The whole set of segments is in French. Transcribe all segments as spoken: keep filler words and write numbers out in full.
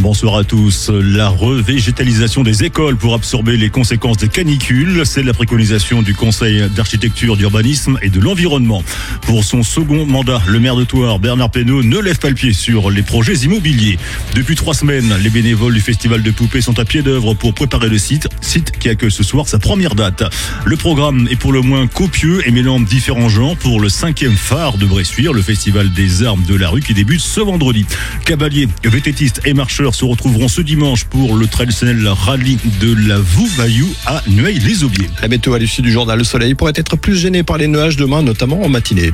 Bonsoir à tous. La revégétalisation des écoles pour absorber les conséquences des canicules, c'est la préconisation du Conseil d'architecture, d'urbanisme et de l'environnement. Pour son second mandat, le maire de Thouars, Bernard Peynaud, ne lève pas le pied sur les projets immobiliers. Depuis trois semaines, les bénévoles du Festival de Poupées sont à pied d'œuvre pour préparer le site, site qui accueille ce soir sa première date. Le programme est pour le moins copieux et mélange différents genres pour le cinquième phare de Bressuire, le Festival des armes de la rue qui débute ce vendredi. Cavaliers, vététistes et marcheurs se retrouveront ce dimanche pour le traditionnel rallye de la Vouvaillou à Nueil-les-Aubiers. La météo à l'issue du journal Le Soleil pourrait être plus gêné par les nuages demain, notamment en matinée.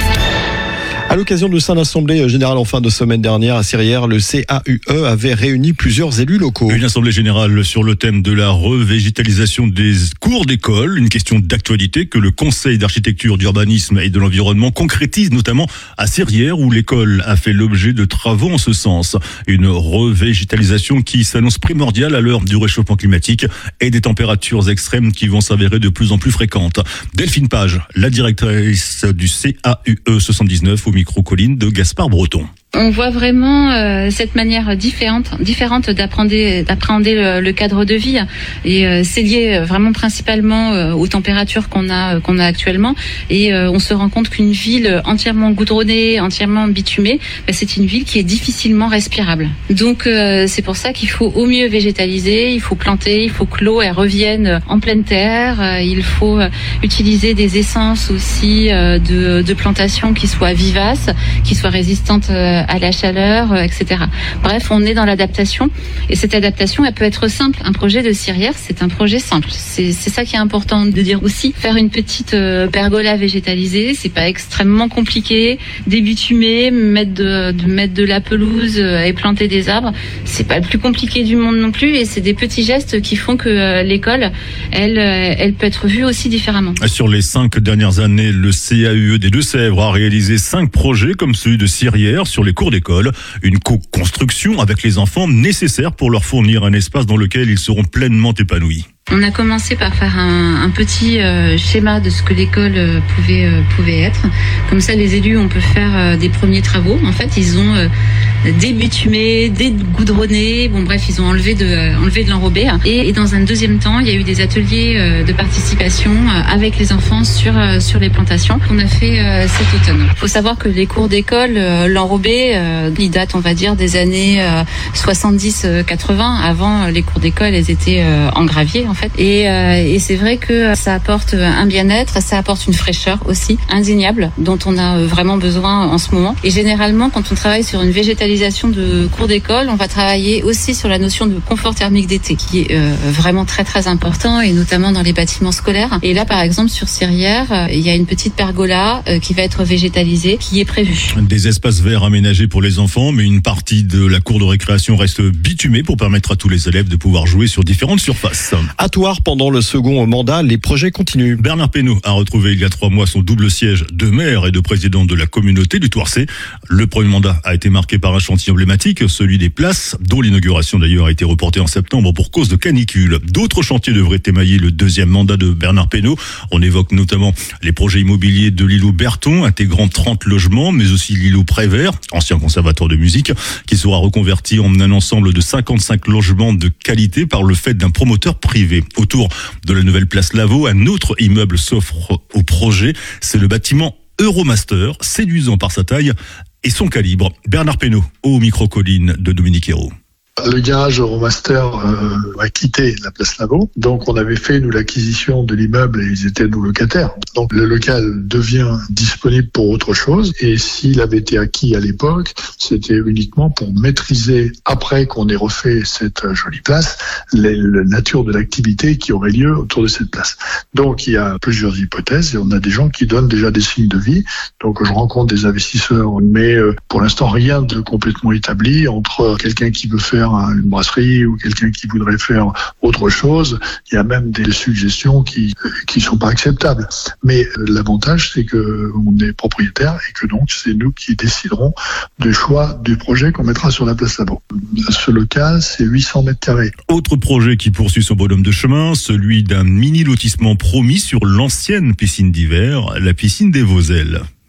À l'occasion de son assemblée générale en fin de semaine dernière à Sirières, le C A U E avait réuni plusieurs élus locaux. Une assemblée générale sur le thème de la revégétalisation des cours d'école, une question d'actualité que le Conseil d'architecture, d'urbanisme et de l'environnement concrétise notamment à Sirières où l'école a fait l'objet de travaux en ce sens. Une revégétalisation qui s'annonce primordiale à l'heure du réchauffement climatique et des températures extrêmes qui vont s'avérer de plus en plus fréquentes. Delphine Page, la directrice du C A U E soixante-dix-neuf au micro-colline de Gaspard Breton. On voit vraiment euh, cette manière différente, différente d'appréhender, d'appréhender le, le cadre de vie, et euh, c'est lié vraiment principalement euh, aux températures qu'on a, euh, qu'on a actuellement. Et euh, on se rend compte qu'une ville entièrement goudronnée, entièrement bitumée, bah, c'est une ville qui est difficilement respirable. Donc euh, c'est pour ça qu'il faut au mieux végétaliser, il faut planter, il faut que l'eau elle revienne en pleine terre, euh, il faut euh, utiliser des essences aussi euh, de, de plantation qui soient vivaces, qui soient résistantes euh, à la chaleur, et cetera. Bref, on est dans l'adaptation et cette adaptation, elle peut être simple. Un projet de Sirières, c'est un projet simple. C'est, c'est ça qui est important de dire aussi. Faire une petite euh, pergola végétalisée, c'est pas extrêmement compliqué. Débitumer, mettre de, de mettre de la pelouse euh, et planter des arbres, c'est pas le plus compliqué du monde non plus. Et c'est des petits gestes qui font que euh, l'école, elle, euh, elle peut être vue aussi différemment. Sur les cinq dernières années, le C A U E des Deux-Sèvres a réalisé cinq projets comme celui de Sirières sur les cours d'école, une co-construction avec les enfants nécessaire pour leur fournir un espace dans lequel ils seront pleinement épanouis. On a commencé par faire un, un petit euh, schéma de ce que l'école euh, pouvait euh, pouvait être. Comme ça, les élus, on peut faire euh, des premiers travaux. En fait, ils ont euh, débitumé, dégoudronné. Bon, bref, ils ont enlevé de euh, enlevé de l'enrobé. Et, et dans un deuxième temps, il y a eu des ateliers euh, de participation euh, avec les enfants sur euh, sur les plantations qu'on a fait euh, cet automne. Il faut savoir que les cours d'école, euh, l'enrobé, euh, ils datent, on va dire, des années euh, soixante-dix quatre-vingts. Avant, les cours d'école, elles étaient euh, en gravier. En fait. Et, euh, et c'est vrai que ça apporte un bien-être, ça apporte une fraîcheur aussi indéniable dont on a vraiment besoin en ce moment. Et généralement, quand on travaille sur une végétalisation de cours d'école, on va travailler aussi sur la notion de confort thermique d'été, qui est euh, vraiment très très important, et notamment dans les bâtiments scolaires. Et là, par exemple, sur Sirières, euh, il y a une petite pergola euh, qui va être végétalisée, qui est prévue. Des espaces verts aménagés pour les enfants, mais une partie de la cour de récréation reste bitumée pour permettre à tous les élèves de pouvoir jouer sur différentes surfaces. À Thouars, pendant le second mandat, les projets continuent. Bernard Peynaud a retrouvé il y a trois mois son double siège de maire et de président de la communauté du Thouarsais. Le premier mandat a été marqué par un chantier emblématique, celui des places, dont l'inauguration d'ailleurs a été reportée en septembre pour cause de canicule. D'autres chantiers devraient émailler le deuxième mandat de Bernard Peynaud. On évoque notamment les projets immobiliers de l'îlot Berton, intégrant trente logements, mais aussi l'îlot Prévert, ancien conservatoire de musique, qui sera reconverti en un ensemble de cinquante-cinq logements de qualité par le fait d'un promoteur privé. Autour de la nouvelle place Lavaux, un autre immeuble s'offre au projet. C'est le bâtiment Euromaster, séduisant par sa taille et son calibre. Bernard Peynaud, au micro-colline de Dominique Hérault. Le garage Euromaster euh, a quitté la place Lavaux, donc on avait fait nous l'acquisition de l'immeuble et ils étaient nos locataires. Donc le local devient disponible pour autre chose, et s'il avait été acquis à l'époque, c'était uniquement pour maîtriser, après qu'on ait refait cette jolie place, les, la nature de l'activité qui aurait lieu autour de cette place. Donc il y a plusieurs hypothèses et on a des gens qui donnent déjà des signes de vie. Donc je rencontre des investisseurs, mais euh, pour l'instant rien de complètement établi entre quelqu'un qui veut faire une brasserie ou quelqu'un qui voudrait faire autre chose. Il y a même des suggestions qui qui sont pas acceptables. Mais l'avantage, c'est que on est propriétaire et que donc c'est nous qui déciderons du choix du projet qu'on mettra sur la place Lavaux. Ce local, c'est huit cents mètres carrés. Autre projet qui poursuit son bonhomme de chemin, celui d'un mini lotissement promis sur l'ancienne piscine d'hiver, la piscine des Vauzelles.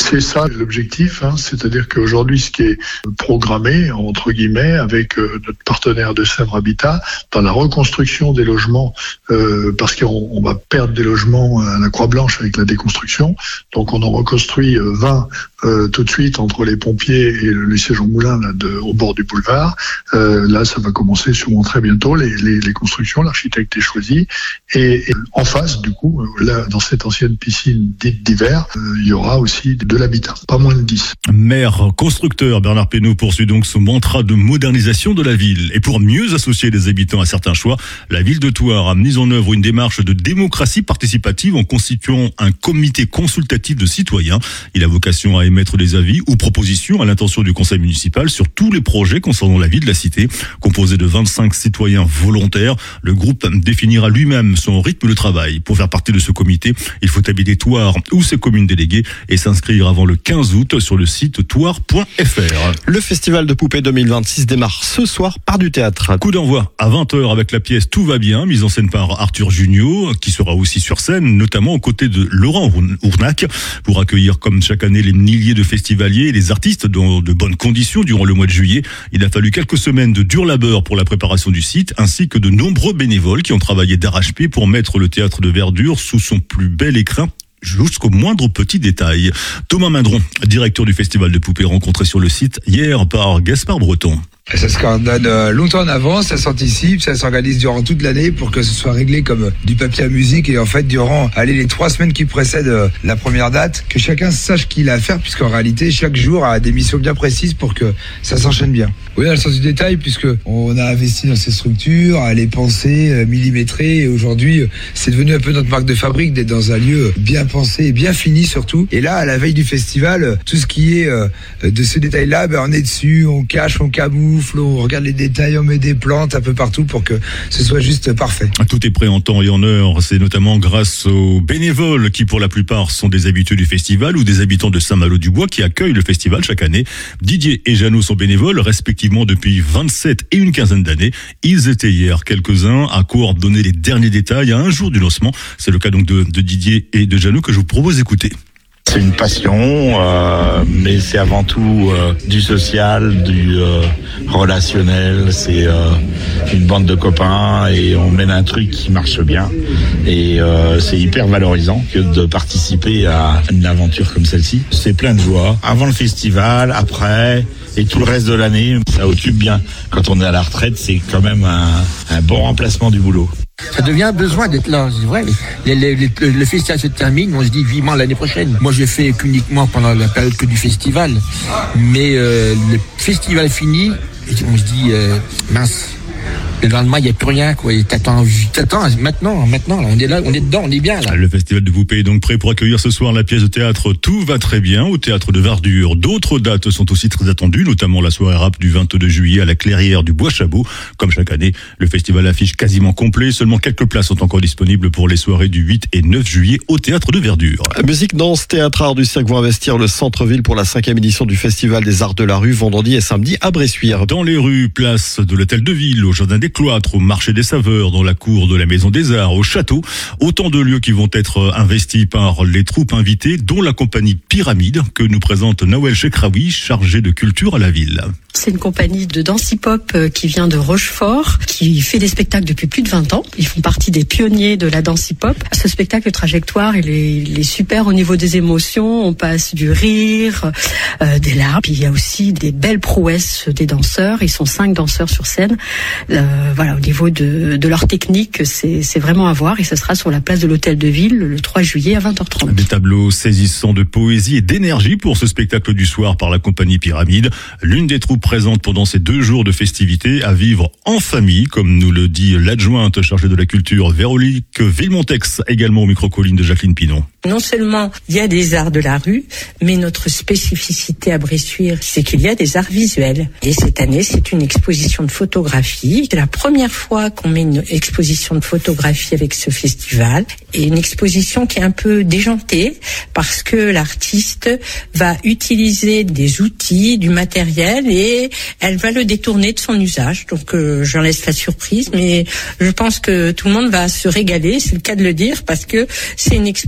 C'est ça l'objectif, hein, c'est-à-dire qu'aujourd'hui, ce qui est programmé, entre guillemets, avec euh, notre partenaire de Sèvres Habitat, dans la reconstruction des logements, euh, parce qu'on on va perdre des logements à la Croix-Blanche avec la déconstruction, donc on en reconstruit euh, vingt euh, tout de suite entre les pompiers et le lycée Jean Moulin, là, de, au bord du boulevard. Euh, là, ça va commencer sûrement très bientôt, les, les, les constructions, l'architecte est choisi, et, et en face, du coup, là, dans cette ancienne piscine dite d'hiver, euh, il y aura aussi de l'habitat, pas moins de dix. Maire constructeur, Bernard Pénaud poursuit donc son mantra de modernisation de la ville. Et pour mieux associer les habitants à certains choix, la ville de Thouars a mis en œuvre une démarche de démocratie participative en constituant un comité consultatif de citoyens. Il a vocation à émettre des avis ou propositions à l'intention du conseil municipal sur tous les projets concernant la vie de la cité. Composé de vingt-cinq citoyens volontaires, le groupe définira lui-même son rythme de travail. Pour faire partie de ce comité, il faut habiter Thouars ou ses communes déléguées et s'inscrire avant le quinze août sur le site thouars point f r. Le festival de poupées deux mille vingt-six démarre ce soir par du théâtre. Coup d'envoi à vingt heures avec la pièce Tout va bien, mise en scène par Arthur Junio, qui sera aussi sur scène, notamment aux côtés de Laurent Ournac, pour accueillir comme chaque année les milliers de festivaliers et les artistes dans de bonnes conditions durant le mois de juillet. Il a fallu quelques semaines de dur labeur pour la préparation du site, ainsi que de nombreux bénévoles qui ont travaillé d'arrache-pied pour mettre le théâtre de Verdure sous son plus bel écrin, jusqu'au moindre petit détail. Thomas Mindron, directeur du Festival de Poupées, rencontré sur le site hier par Gaspard Breton. Ça se coordonne longtemps en avance, ça s'anticipe, ça s'organise durant toute l'année pour que ce soit réglé comme du papier à musique, et en fait durant allez, les trois semaines qui précèdent la première date, que chacun sache qu'il a à faire, puisqu'en réalité chaque jour a des missions bien précises pour que ça s'enchaîne bien. Oui, dans le sens du détail, puisque on a investi dans ces structures, à les penser, millimétrer, et aujourd'hui c'est devenu un peu notre marque de fabrique d'être dans un lieu bien pensé et bien fini surtout. Et là, à la veille du festival, tout ce qui est de ce détail-là, ben, on est dessus, on cache, on camoufle, on regarde les détails, on met des plantes un peu partout pour que ce soit juste parfait. Tout est prêt en temps et en heure. C'est notamment grâce aux bénévoles qui, pour la plupart, sont des habitués du festival ou des habitants de Saint-Malo-du-Bois qui accueillent le festival chaque année. Didier et Jeannot sont bénévoles, respectivement depuis vingt-sept et une quinzaine d'années. Ils étaient hier quelques-uns à coordonner les derniers détails à un jour du lancement. C'est le cas donc de, de Didier et de Jeannot que je vous propose d'écouter. C'est une passion, euh, mais c'est avant tout euh, du social, du euh, relationnel. C'est euh, une bande de copains et on mène un truc qui marche bien. Et euh, c'est hyper valorisant que de participer à une aventure comme celle-ci. C'est plein de joie. Avant le festival, après et tout le reste de l'année, ça occupe bien. Quand on est à la retraite, c'est quand même un, un bon remplacement du boulot. Ça devient un besoin d'être là, c'est vrai. Les, les, les, le festival se termine, on se dit vivement l'année prochaine. Moi, j'ai fait uniquement pendant la période que du festival. Mais euh, le festival fini, on se dit, euh, mince, le lendemain, il n'y a plus rien, quoi. Et t'attends, t'attends, maintenant, maintenant, là, on est là, on est dedans, on est bien, là. Le Festival de Poupées est donc prêt pour accueillir ce soir la pièce de théâtre Tout va très bien au théâtre de Verdure. D'autres dates sont aussi très attendues, notamment la soirée rap du vingt-deux juillet à la Clairière du Bois-Chabot. Comme chaque année, le festival affiche quasiment complet. Seulement quelques places sont encore disponibles pour les soirées du huit et neuf juillet au théâtre de Verdure. Musique, danse, théâtre, art du cirque vont investir le centre-ville pour la cinquième édition du Festival des Arts de la Rue, vendredi et samedi à Bressuire. Dans les rues, place de l'Hôtel de Ville, au Jardin des Cloîtres, au Marché des Saveurs, dans la cour de la Maison des Arts, au Château. Autant de lieux qui vont être investis par les troupes invitées, dont la compagnie Pyramide, que nous présente Nawel Chekraoui, chargée de culture à la ville. C'est une compagnie de danse hip-hop qui vient de Rochefort, qui fait des spectacles depuis plus de vingt ans. Ils font partie des pionniers de la danse hip-hop. Ce spectacle, trajectoire, il est, il est super au niveau des émotions. On passe du rire, euh, des larmes. Puis il y a aussi des belles prouesses des danseurs. Ils sont cinq danseurs sur scène. Euh, voilà, au niveau de, de leur technique, c'est, c'est vraiment à voir. Et ce sera sur la place de l'Hôtel de Ville le trois juillet à vingt heures trente. Des tableaux saisissants de poésie et d'énergie pour ce spectacle du soir par la compagnie Pyramide. L'une des troupes présente pendant ces deux jours de festivités à vivre en famille, comme nous le dit l'adjointe chargée de la culture Véronique Villemontex, également au micro-colline de Jacqueline Pinon. Non seulement il y a des arts de la rue, mais notre spécificité à Bressuire, c'est qu'il y a des arts visuels. Et cette année, c'est une exposition de photographie. C'est la première fois qu'on met une exposition de photographie avec ce festival. Et une exposition qui est un peu déjantée, parce que l'artiste va utiliser des outils, du matériel, et elle va le détourner de son usage. Donc euh, j'en laisse la surprise, mais je pense que tout le monde va se régaler, c'est le cas de le dire, parce que c'est une exposition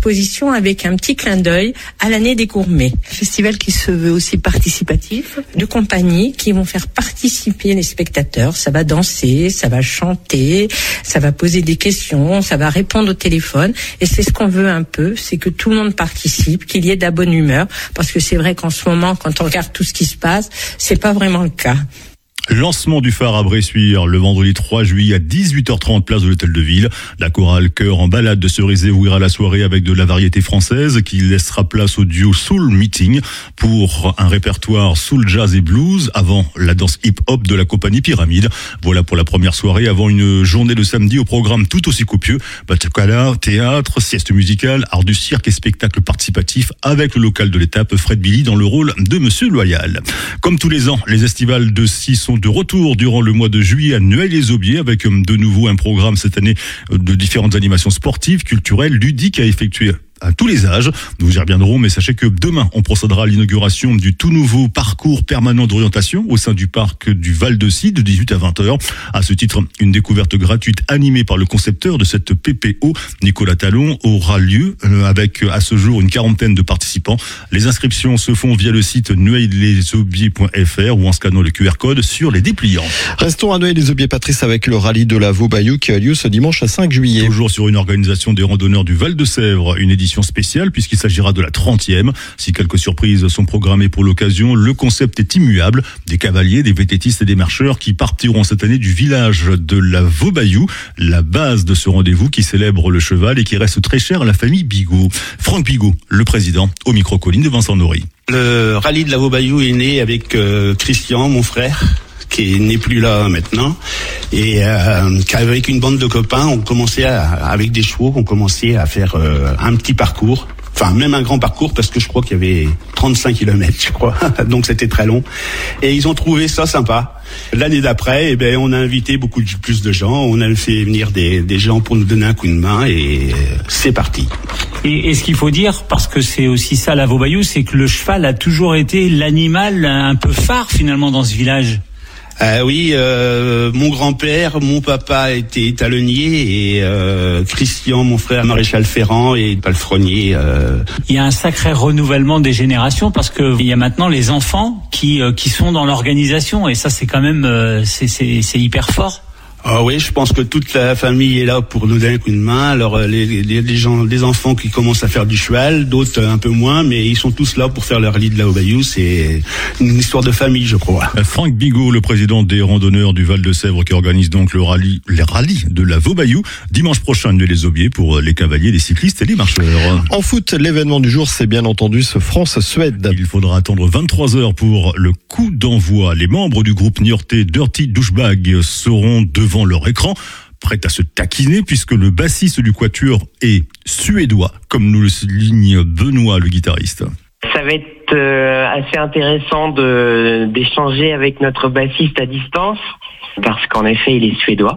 façon avec un petit clin d'œil à l'année des gourmets. Festival qui se veut aussi participatif. De compagnies qui vont faire participer les spectateurs. Ça va danser, ça va chanter, ça va poser des questions, ça va répondre au téléphone. Et c'est ce qu'on veut un peu, c'est que tout le monde participe, qu'il y ait de la bonne humeur. Parce que c'est vrai qu'en ce moment, quand on regarde tout ce qui se passe, c'est pas vraiment le cas. Lancement du phare à Bressuire le vendredi trois juillet à dix-huit heures trente, place de l'Hôtel de Ville. La chorale Chœur en balade de Cerisay ouvrira la soirée avec de la variété française qui laissera place au duo Soul Meeting pour un répertoire soul, jazz et blues avant la danse hip-hop de la compagnie Pyramide. Voilà pour la première soirée avant une journée de samedi au programme tout aussi copieux. Bachacala, théâtre, sieste musicale, art du cirque et spectacle participatif avec le local de l'étape Fred Billy dans le rôle de Monsieur Loyal. Comme tous les ans, les estivales de Six sont de retour durant le mois de juillet à Noailles-les-Aubiers avec de nouveau un programme cette année de différentes animations sportives, culturelles, ludiques à effectuer à tous les âges. Nous y reviendrons, mais sachez que demain, on procédera à l'inauguration du tout nouveau parcours permanent d'orientation au sein du parc du Val-de-Cy de dix-huit à vingt heures. À ce titre, une découverte gratuite animée par le concepteur de cette P P O, Nicolas Talon, aura lieu avec à ce jour une quarantaine de participants. Les inscriptions se font via le site noailles les aubiers point f r ou en scannant le Q R code sur les dépliants. Restons à Noailles-les-Aubiers, Patrice, avec le rallye de la Vaubayou qui a lieu ce dimanche à cinq juillet. Toujours sur une organisation des randonneurs du Val-de-Sèvres, une édition spéciale puisqu'il s'agira de la trentième. Si quelques surprises sont programmées pour l'occasion, le concept est immuable. Des cavaliers, des vététistes et des marcheurs qui partiront cette année du village de la Vaubayou, la base de ce rendez-vous qui célèbre le cheval et qui reste très cher à la famille Bigot. Franck Bigot, le président, au micro-colline de Vincent Nory. Le rallye de la Vaubayou est né avec euh, Christian, mon frère, qui n'est plus là maintenant, et euh, qu'avec une bande de copains, on commençait à, avec des chevaux, on commençait à faire euh, un petit parcours, enfin même un grand parcours parce que je crois qu'il y avait trente-cinq kilomètres, je crois, donc c'était très long. Et ils ont trouvé ça sympa. L'année d'après, eh ben on a invité beaucoup plus de gens, on a fait venir des, des gens pour nous donner un coup de main et c'est parti. Et, et ce qu'il faut dire, parce que c'est aussi ça la Vaubayou, c'est que le cheval a toujours été l'animal un peu phare finalement dans ce village. Euh, oui, euh, mon grand-père, mon papa était talonnier et euh, Christian, mon frère, maréchal ferrant et palefrenier. Euh. Il y a un sacré renouvellement des générations parce que il y a maintenant les enfants qui euh, qui sont dans l'organisation et ça c'est quand même euh, c'est c'est c'est hyper fort. Ah oui, je pense que toute la famille est là pour nous donner un coup de main. Alors les, les, les gens, les enfants qui commencent à faire du cheval, d'autres un peu moins, mais ils sont tous là pour faire le rallye de la Vaubayou. C'est une histoire de famille, je crois. Franck Bigot, le président des randonneurs du Val-de-Sèvres, qui organise donc le rallye, les rallyes de la Vaubayou dimanche prochain à Noailles-les-Aubiers pour les cavaliers, les cyclistes et les marcheurs. En foot, l'événement du jour, c'est bien entendu ce France-Suède. Il faudra attendre vingt-trois heures pour le coup d'envoi. Les membres du groupe niortais Dirty Douchebag seront devant leur écran, prêt à se taquiner puisque le bassiste du quatuor est suédois, comme nous le souligne Benoît, le guitariste. Ça va être euh, assez intéressant de d'échanger avec notre bassiste à distance, parce qu'en effet, il est suédois.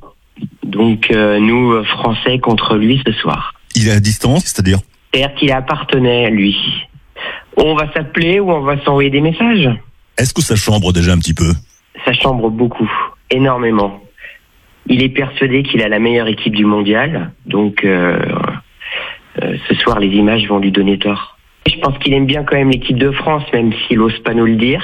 Donc euh, nous, Français, contre lui ce soir. Il est à distance, c'est-à-dire ? C'est-à-dire qu'il appartenait, lui. On va s'appeler ou on va s'envoyer des messages. Est-ce que ça chambre déjà un petit peu ? Ça chambre beaucoup, énormément. Il est persuadé qu'il a la meilleure équipe du mondial, donc euh, euh, ce soir les images vont lui donner tort. Je pense qu'il aime bien quand même l'équipe de France, même s'il n'ose pas nous le dire.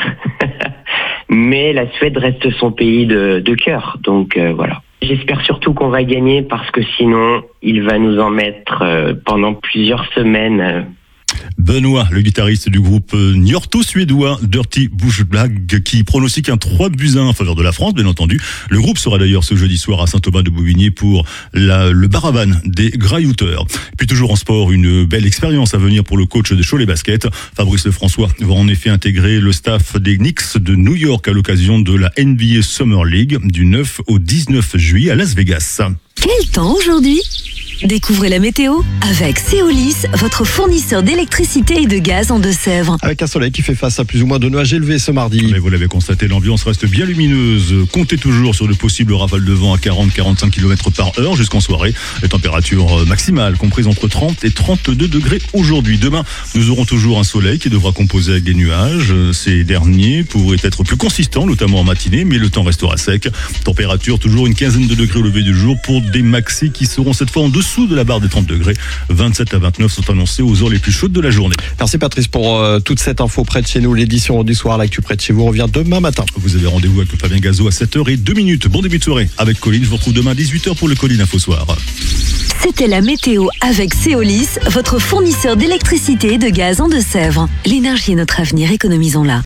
Mais la Suède reste son pays de, de cœur, donc euh, voilà. J'espère surtout qu'on va gagner parce que sinon il va nous en mettre euh, pendant plusieurs semaines. Euh, Benoît, le guitariste du groupe niorto-suédois Dirty Douchebag, qui pronostique un trois buts à un en faveur de la France, bien entendu. Le groupe sera d'ailleurs ce jeudi soir à Saint-Thomas-de-Bouvigné pour la, le baraban des graillouteurs. Puis toujours en sport, une belle expérience à venir pour le coach de Cholet Basket. Fabrice Lefrançois va en effet intégrer le staff des Knicks de New York à l'occasion de la N B A Summer League du neuf au dix-neuf juillet à Las Vegas. Quel temps aujourd'hui ? Découvrez la météo avec Céolis, votre fournisseur d'électricité et de gaz en Deux-Sèvres. Avec un soleil qui fait face à plus ou moins de nuages élevés ce mardi. Mais vous l'avez constaté, l'ambiance reste bien lumineuse. Comptez toujours sur de possibles rafales de vent à quarante à quarante-cinq kilomètres par heure jusqu'en soirée. Les températures maximales comprises entre trente et trente-deux degrés aujourd'hui. Demain, nous aurons toujours un soleil qui devra composer avec des nuages. Ces derniers pourraient être plus consistants, notamment en matinée, mais le temps restera sec. Température toujours une quinzaine de degrés au lever du jour pour des maxis qui seront cette fois en dessous dessous de la barre des trente degrés. vingt-sept à vingt-neuf sont annoncés aux heures les plus chaudes de la journée. Merci Patrice pour euh, toute cette info près de chez nous. L'édition du soir, l'actu près de chez vous revient demain matin. Vous avez rendez-vous avec Fabien Gazo à sept heures deux minutes. Bon début de soirée avec Colline. Je vous retrouve demain à dix-huit heures pour le Colline Info Soir. C'était la météo avec Céolis, votre fournisseur d'électricité et de gaz en Deux-Sèvres. L'énergie est notre avenir, économisons-la.